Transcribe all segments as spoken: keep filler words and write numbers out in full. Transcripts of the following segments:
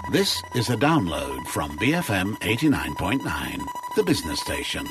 This is a download from B F M eighty-nine point nine, the business station.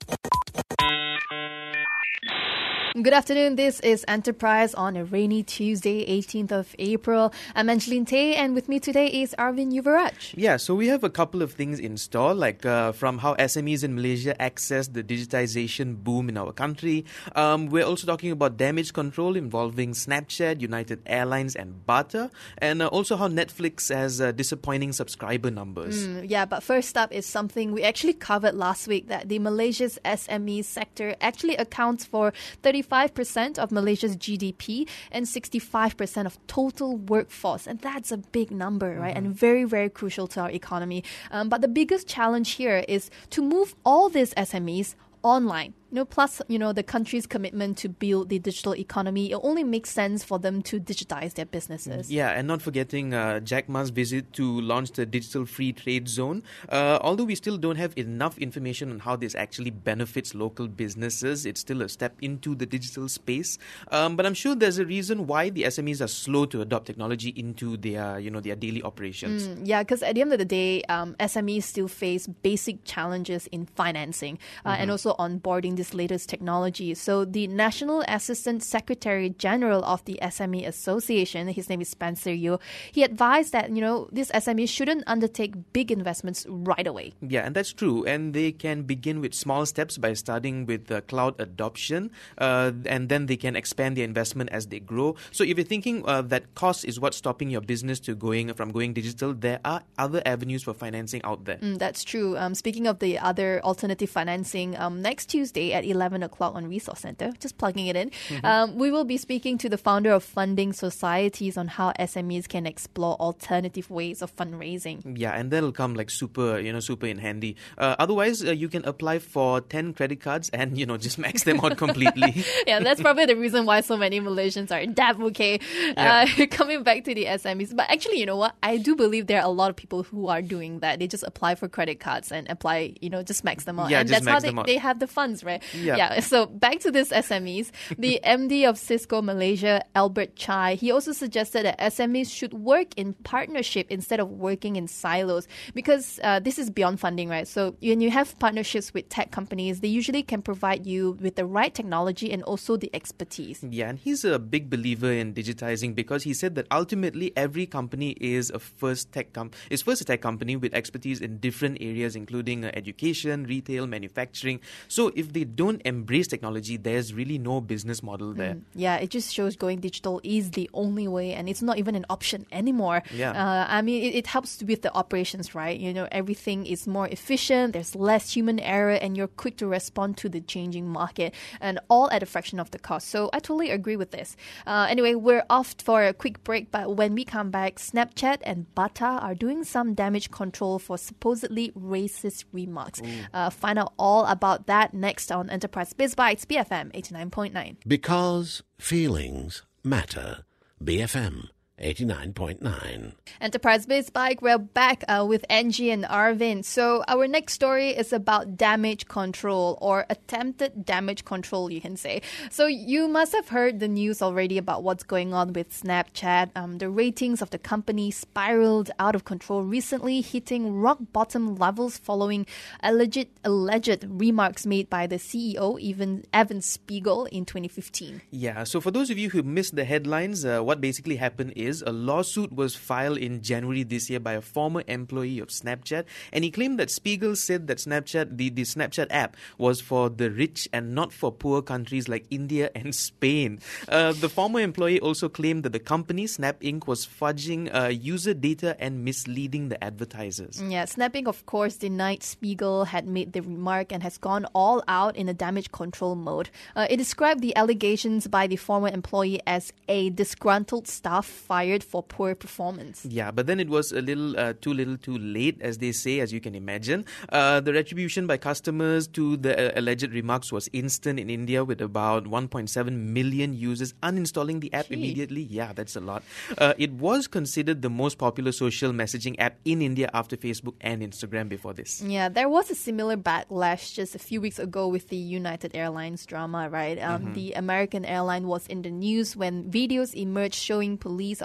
Good afternoon. This is Enterprise on a rainy Tuesday, eighteenth of April. I'm Angeline Tay, and with me today is Arvin Yuvaraj. Yeah, so we have a couple of things in store, like uh, from how S M Es in Malaysia access the digitization boom in our country. Um, we're also talking about damage control involving Snapchat, United Airlines, and Bata, and uh, also how Netflix has uh, disappointing subscriber numbers. Mm, yeah, but first up is something we actually covered last week, that the Malaysia's S M E sector actually accounts for thirty-five percent of Malaysia's G D P and sixty-five percent of total workforce. And that's a big number, right? Mm-hmm. And very, very crucial to our economy. Um, but the biggest challenge here is to move all these S M Es online. You know, plus, you know, the country's commitment to build the digital economy, it only makes sense for them to digitize their businesses. Yeah, and not forgetting uh, Jack Ma's visit to launch the Digital Free Trade Zone. Uh, although we still don't have enough information on how this actually benefits local businesses, it's still a step into the digital space. Um, but I'm sure there's a reason why the S M Es are slow to adopt technology into their, you know, their daily operations. Mm, yeah, because at the end of the day, um, S M Es still face basic challenges in financing uh, mm-hmm. and also onboarding this latest technology. So the National Assistant Secretary General of the S M E Association, his name is Spencer Yeo, he advised that, you know, these S M Es shouldn't undertake big investments right away. Yeah, and that's true. And they can begin with small steps by starting with uh, cloud adoption, uh, and then they can expand their investment as they grow. So if you're thinking uh, that cost is what's stopping your business to going from going digital, there are other avenues for financing out there. Mm, that's true. Um, speaking of the other alternative financing, um, next Tuesday at eleven o'clock on Resource Center, just plugging it in, mm-hmm. um, we will be speaking to the founder of Funding Societies on how S M Es can explore alternative ways of fundraising. Yeah, and that'll come like super, you know, super in handy. Uh, otherwise, uh, you can apply for ten credit cards and, you know, just max them out completely. Yeah, that's probably the reason why so many Malaysians are in debt, okay? Yeah. Uh, coming back to the S M Es. But actually, you know what? I do believe there are a lot of people who are doing that. They just apply for credit cards and apply, you know, just max them out. Yeah, and just that's max how them out. they, they have the funds, right? Yeah. Yeah. So back to this S M Es. The M D of Cisco Malaysia, Albert Chai, he also suggested that S M Es should work in partnership instead of working in silos, because uh, this is beyond funding, right? So when you have partnerships with tech companies, they usually can provide you with the right technology and also the expertise. Yeah, and he's a big believer in digitizing because he said that ultimately every company is a first tech com- is first a tech company with expertise in different areas, including uh, education, retail, manufacturing. So if they don't embrace technology, there's really no business model there. Mm, yeah, it just shows going digital is the only way, and it's not even an option anymore. Yeah. Uh, I mean, it, it helps with the operations, right? You know, everything is more efficient, there's less human error, and you're quick to respond to the changing market, and all at a fraction of the cost. So I totally agree with this. Uh, anyway, we're off for a quick break, but when we come back, Snapchat and Bata are doing some damage control for supposedly racist remarks. Uh, find out all about that next on Enterprise Biz Bites, B F M eighty-nine point nine. Because feelings matter. B F M eighty-nine point nine. Enterprise Biz Bike, we're back uh, with Angie and Arvin. So our next story is about damage control, or attempted damage control, you can say. So you must have heard the news already about what's going on with Snapchat. Um, the ratings of the company spiraled out of control recently, hitting rock bottom levels following alleged alleged remarks made by the C E O, even Evan Spiegel, in twenty fifteen. Yeah, so for those of you who missed the headlines, uh, what basically happened is a lawsuit was filed in January this year by a former employee of Snapchat, and he claimed that Spiegel said that Snapchat, the, the Snapchat app, was for the rich and not for poor countries like India and Spain. Uh, the former employee also claimed that the company, Snap Incorporated, was fudging uh, user data and misleading the advertisers. Yeah, Snap Incorporated, of course, denied Spiegel had made the remark and has gone all out in a damage control mode. Uh, it described the allegations by the former employee as a disgruntled staff fired for poor performance. Yeah, but then it was a little uh, too little too late, as they say, as you can imagine. Uh, the retribution by customers to the uh, alleged remarks was instant in India, with about one point seven million users uninstalling the app Gee. immediately. Yeah, that's a lot. Uh, it was considered the most popular social messaging app in India after Facebook and Instagram before this. Yeah, there was a similar backlash just a few weeks ago with the United Airlines drama, right? Um, Mm-hmm. The American airline was in the news when videos emerged showing police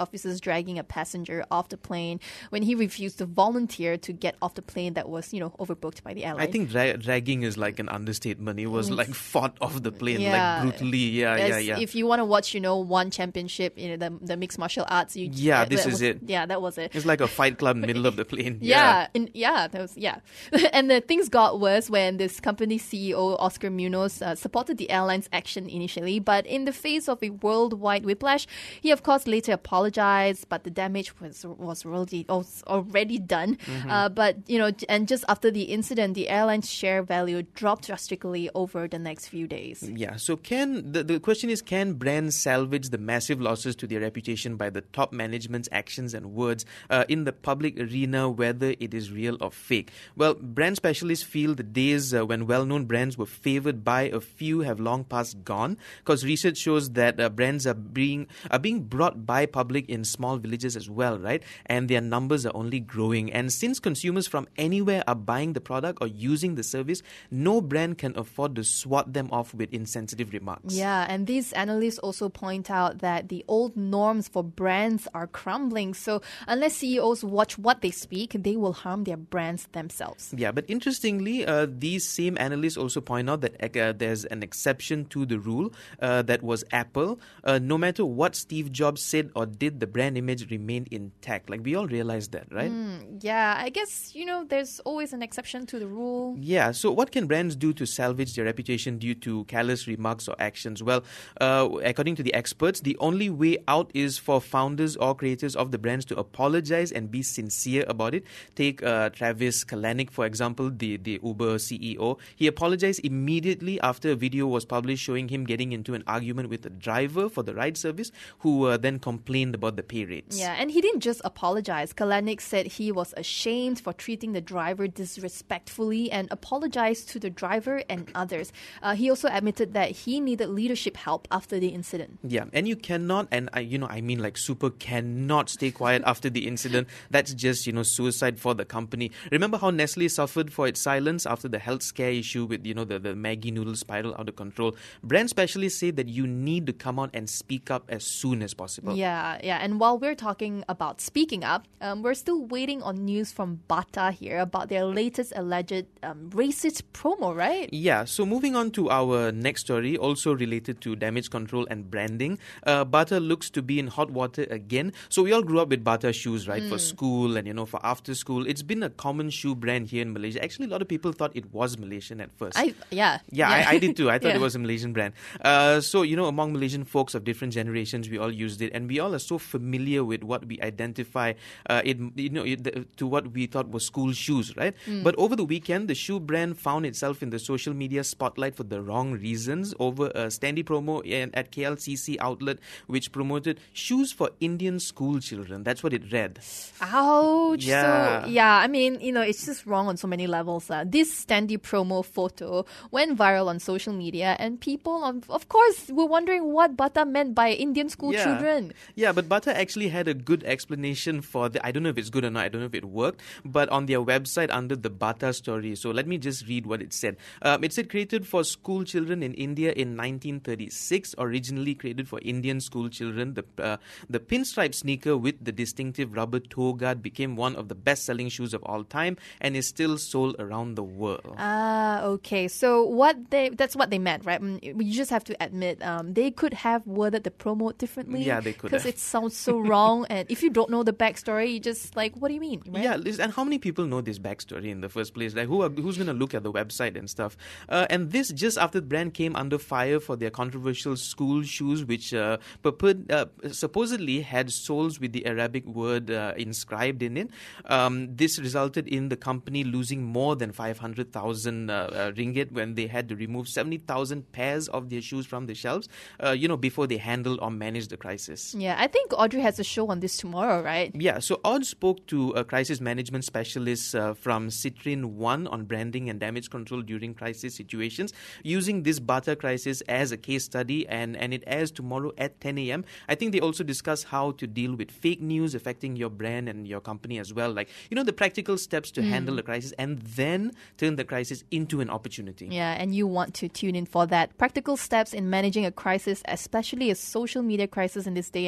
officers dragging a passenger off the plane when he refused to volunteer to get off the plane that was, you know, overbooked by the airline. I think dra- dragging is like an understatement. He was like fought off the plane, Yeah. like brutally. Yeah, As yeah, yeah. If you want to watch, you know, one championship, you know, the, the mixed martial arts. You, Yeah, that- this that is was- it. Yeah, that was it. It's like a fight club in the middle of the plane. Yeah, and yeah, that was yeah, and the things got worse when this company C E O Oscar Munoz uh, supported the airline's action initially, but in the face of a worldwide whiplash, he of course later apologized. But the damage was was already was already done. Mm-hmm. Uh, but you know, and just after the incident, the airline's share value dropped drastically over the next few days. Yeah, so can the, the question is, can brands salvage the massive losses to their reputation by the top management's actions and words uh, in the public arena, whether it is real or fake? Well, brand specialists feel the days uh, when well-known brands were favored by a few have long past gone, because research shows that uh, brands are being are being brought by public in small villages as well, right? And their numbers are only growing. And since consumers from anywhere are buying the product or using the service, no brand can afford to swat them off with insensitive remarks. Yeah, and these analysts also point out that the old norms for brands are crumbling. So unless C E Os watch what they speak, they will harm their brands themselves. Yeah, but interestingly, uh, these same analysts also point out that uh, there's an exception to the rule. Uh, that was Apple. Uh, no matter what Steve Jobs said or did, the brand image remained intact. Like, we all realize that, right? Mm, yeah, I guess, you know, there's always an exception to the rule. Yeah, so what can brands do to salvage their reputation due to careless remarks or actions? Well, uh, according to the experts, the only way out is for founders or creators of the brands to apologize and be sincere about it. Take uh, Travis Kalanick, for example, the, the Uber C E O. He apologized immediately after a video was published showing him getting into an argument with a driver for the ride service, who uh, then complained about the pay rates. Yeah, and he didn't just apologize. Kalanick said he was ashamed for treating the driver disrespectfully and apologized to the driver and others. Uh, he also admitted that he needed leadership help after the incident. Yeah, and you cannot, and I, you know, I mean, like, super cannot stay quiet after the incident. That's just, you know, suicide for the company. Remember how Nestle suffered for its silence after the health scare issue with, you know, the, the Maggi noodle spiral out of control? Brand specialists say that you need to come out and speak up as soon as possible. Yeah, yeah. And while we're talking about speaking up, um, we're still waiting on news from Bata here about their latest alleged um, racist promo, right? Yeah, so moving on to our next story, also related to damage control and branding. Uh, Bata looks to be in hot water again. So we all grew up with Bata shoes, right, mm. for school and, you know, for after school. It's been a common shoe brand here in Malaysia. Actually, a lot of people thought it was Malaysian at first. I Yeah. Yeah, yeah. I, I did too. I thought yeah. it was a Malaysian brand. Uh, so, you know, among Malaysian folks of different generations, we all used it. And we all are so familiar with what we identify, uh, it, you know, it, to what we thought was school shoes, right? Mm. But over the weekend, the shoe brand found itself in the social media spotlight for the wrong reasons over a standee promo at K L C C outlet, which promoted shoes for Indian school children. That's what it read. Ouch. Yeah. So, yeah, I mean, you know, it's just wrong on so many levels. Uh. This standee promo photo went viral on social media, and people, of, of course, were wondering what Bata meant by Indian school yeah. children. Yeah, but Bata actually had a good explanation for the, I don't know if it's good or not, I don't know if it worked, but on their website under the Bata story. So let me just read what it said. Um, it said, created for school children in India in nineteen thirty-six, originally created for Indian school children, the uh, the pinstripe sneaker with the distinctive rubber toe guard became one of the best-selling shoes of all time and is still sold around the world. Ah, okay. So what they that's what they meant, right? You just have to admit um, they could have worded the promo differently. Yeah, they could Because have. it sounds so wrong. And if you don't know the backstory, you just like, what do you mean? Right? Yeah, and how many people know this backstory in the first place? Like, who are, who's going to look at the website and stuff? Uh, and this just after the brand came under fire for their controversial school shoes, which uh, purport, uh, supposedly had soles with the Arabic word uh, inscribed in it. Um, this resulted in the company losing more than five hundred thousand uh, uh, ringgit when they had to remove seventy thousand pairs of their shoes from the shelves, uh, you know, before they handled or managed the crisis. Yeah, I think Audrey has a show on this tomorrow, right? Yeah, so Odd spoke to a crisis management specialist uh, from Citrin One on branding and damage control during crisis situations, using this Bata crisis as a case study, and, and it airs tomorrow at ten a.m. I think they also discuss how to deal with fake news affecting your brand and your company as well. Like, you know, the practical steps to mm. handle the crisis and then turn the crisis into an opportunity. Yeah, and you want to tune in for that. Practical steps in managing a crisis, especially a social media crisis in this day and age.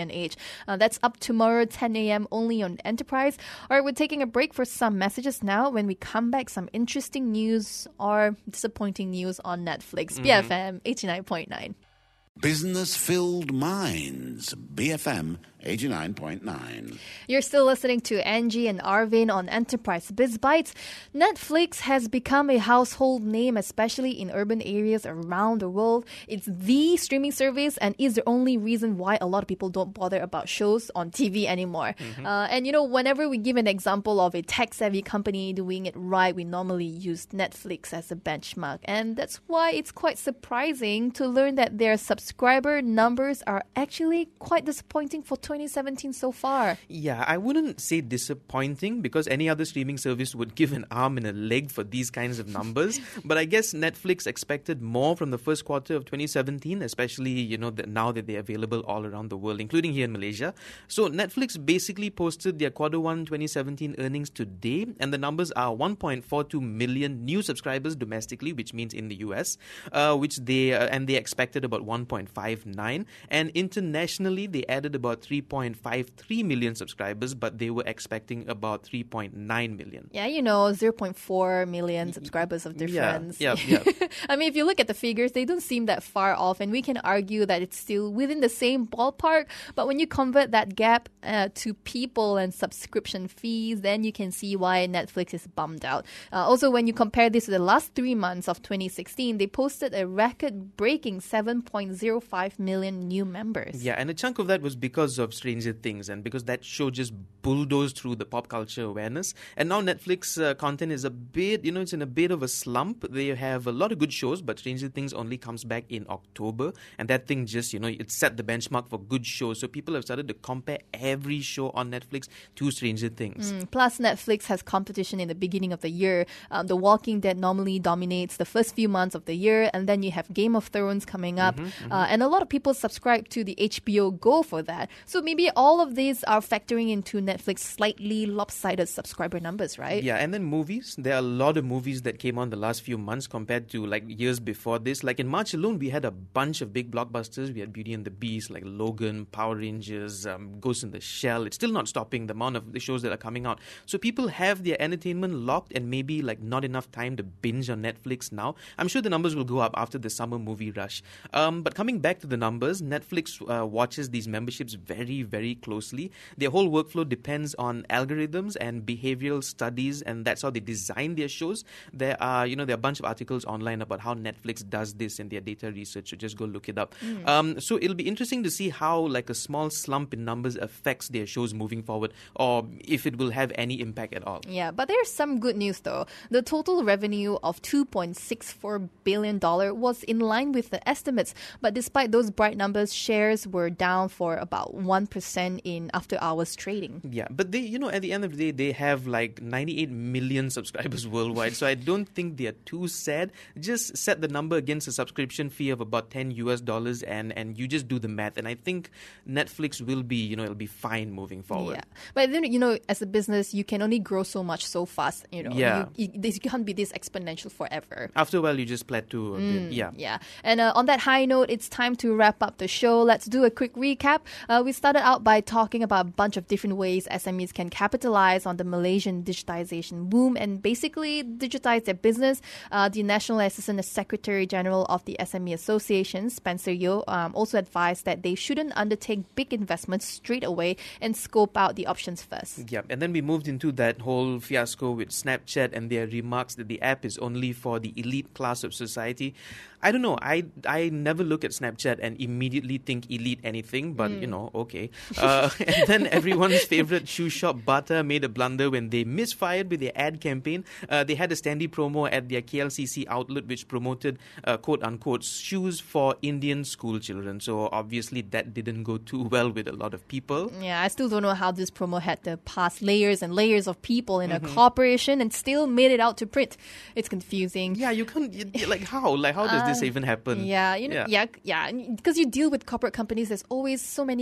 Uh, that's up tomorrow, ten a.m. only on Enterprise. All right, we're taking a break for some messages now. When we come back, some interesting news or disappointing news on Netflix. Mm. B F M eighty-nine point nine. Business-filled minds. B F M eighty-nine point nine. You're still listening to Angie and Arvin on Enterprise Biz Bites. Netflix has become a household name, especially in urban areas around the world. It's the streaming service and is the only reason why a lot of people don't bother about shows on T V anymore. Mm-hmm. Uh, and, you know, whenever we give an example of a tech-savvy company doing it right, we normally use Netflix as a benchmark. And that's why it's quite surprising to learn that their subscriber numbers are actually quite disappointing for twenty seventeen so far. Yeah, I wouldn't say disappointing because any other streaming service would give an arm and a leg for these kinds of numbers. But I guess Netflix expected more from the first quarter of twenty seventeen, especially, you know, that now that they're available all around the world, including here in Malaysia. So Netflix basically posted their quarter one twenty seventeen earnings today, and the numbers are one point four two million new subscribers domestically, which means in the U S, uh, which they uh, and they expected about one point five nine, and internationally they added about three point five three million subscribers, but they were expecting about three point nine million. Yeah, you know, zero point four million subscribers of difference. Yeah, yeah, yeah. I mean, if you look at the figures, they don't seem that far off, and we can argue that it's still within the same ballpark. But when you convert that gap uh, to people and subscription fees, then you can see why Netflix is bummed out. Uh, also, when you compare this to the last three months of twenty sixteen, they posted a record-breaking seven point zero five million new members. Yeah, and a chunk of that was because of Stranger Things, and because that show just bulldozed through the pop culture awareness. And now Netflix uh, content is a bit, you know, it's in a bit of a slump. They have a lot of good shows, but Stranger Things only comes back in October, and that thing just, you know, it set the benchmark for good shows. So people have started to compare every show on Netflix to Stranger Things. Mm, plus, Netflix has competition in the beginning of the year. Um, the Walking Dead normally dominates the first few months of the year, and then you have Game of Thrones coming up, mm-hmm, mm-hmm. Uh, and a lot of people subscribe to the H B O Go for that. So maybe all of these are factoring into Netflix slightly lopsided subscriber numbers, right? Yeah, and then movies. There are a lot of movies that came on the last few months compared to like years before this. Like in March alone, we had a bunch of big blockbusters. We had Beauty and the Beast, like Logan, Power Rangers, um, Ghost in the Shell. It's still not stopping the amount of the shows that are coming out. So people have their entertainment locked and maybe like not enough time to binge on Netflix now. I'm sure the numbers will go up after the summer movie rush. Um, but coming back to the numbers, Netflix uh, watches these memberships very, very closely. Their whole workflow depends on algorithms and behavioral studies, and that's how they design their shows. There are, you know, there are a bunch of articles online about how Netflix does this in their data research, so just go look it up. Mm. Um, so it'll be interesting to see how like a small slump in numbers affects their shows moving forward, or if it will have any impact at all. Yeah, but there's some good news though. The total revenue of two point six four billion dollars was in line with the estimates, but despite those bright numbers, shares were down for about one percent in after hours trading. Yeah, but they, you know, at the end of the day, they have like ninety-eight million subscribers worldwide, so I don't think they're too sad. Just set the number against a subscription fee of about ten U S dollars and, and you just do the math. And I think Netflix will be, you know, it'll be fine moving forward. Yeah, but then, you know, as a business, you can only grow so much so fast, you know. Yeah. You, you, you can't be this exponential forever. After a while, you just plateau a mm, bit. Yeah. Yeah. And uh, on that high note, it's time to wrap up the show. Let's do a quick recap. Uh, we started out by talking about a bunch of different ways S M Es can capitalize on the Malaysian digitization boom and basically digitize their business. Uh, the National Assistant Secretary General of the S M E Association, Spencer Yeo, um, also advised that they shouldn't undertake big investments straight away and scope out the options first. Yeah, and then we moved into that whole fiasco with Snapchat and their remarks that the app is only for the elite class of society. I don't know. I I never look at Snapchat and immediately think elite anything, but, mm. you know, okay. Uh, and then everyone's favorite shoe shop, Bata, made a blunder when they misfired with their ad campaign. Uh, they had a standee promo at their K L C C outlet which promoted, uh, quote-unquote, shoes for Indian school children. So obviously that didn't go too well with a lot of people. Yeah, I still don't know how this promo had to pass layers and layers of people in mm-hmm. a corporation and still made it out to print. It's confusing. Yeah, you can't, you, like how? Like how does uh, this even happen? Yeah, you know, yeah, yeah, because yeah, you deal with corporate companies, there's always so many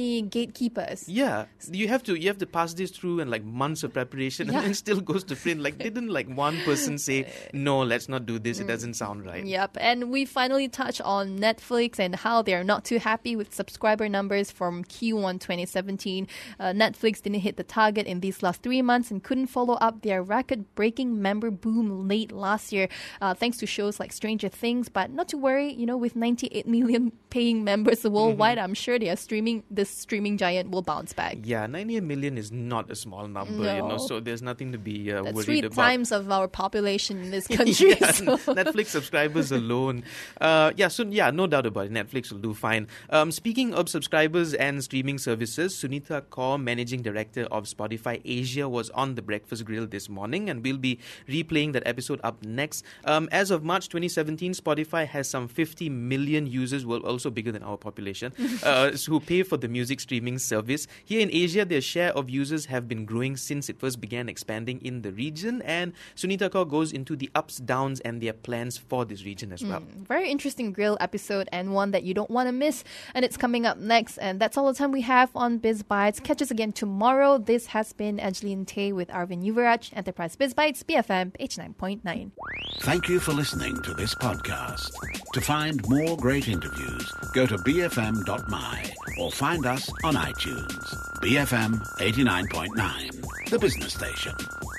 gatekeepers. Yeah, you have to you have to pass this through and like months of preparation, Yeah. and then still goes to print. Like, didn't like one person say no, let's not do this? It doesn't sound right. Yep, and we finally touch on Netflix and how they're not too happy with subscriber numbers from Q one twenty seventeen. Uh, Netflix didn't hit the target in these last three months and couldn't follow up their record-breaking member boom late last year, uh, thanks to shows like Stranger Things. But not to worry, you know, with ninety-eight million paying members worldwide, Mm-hmm. I'm sure their streaming this streaming giant will bounce back. Yeah, ninety-eight million is not a small number, you know. No. So there's nothing to be uh, That's worried three about. times of our population in this country. Yeah, so. Netflix subscribers alone. Uh, yeah, so yeah, no doubt about it. Netflix will do fine. Um, speaking of subscribers and streaming services, Sunita Kaur, Managing Director of Spotify Asia, was on the Breakfast Grill this morning, and we'll be replaying that episode up next. Um, as of March twenty seventeen, Spotify has some fifty million users, well, also bigger than our population, uh, who pay for the music streaming service. Here in Asia, their share of users have been growing since it first began expanding in the region, and Sunita Kaur goes into the ups, downs, and their plans for this region as well. Mm, very interesting grill episode and one that you don't want to miss. And it's coming up next. And that's all the time we have on Biz Bites. Catch us again tomorrow. This has been Angeline Tay with Arvin Yuvaraj, Enterprise Biz Bites, B F M eighty-nine point nine. Thank you for listening to this podcast. To find more great interviews, go to b f m dot m y or find us on iTunes. B F M eighty-nine point nine, the business station.